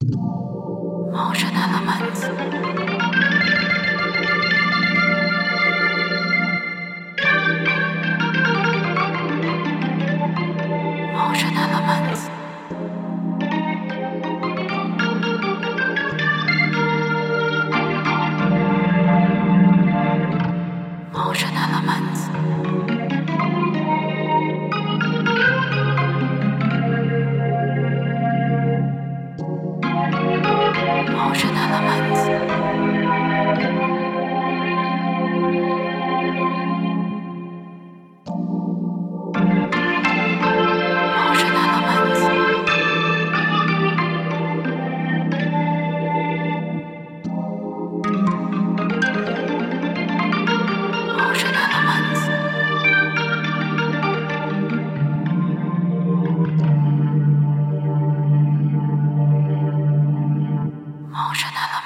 Motion elements. Motion elements. Motion elements. Motion elements. Motion elements. Motion elements. Motion elements.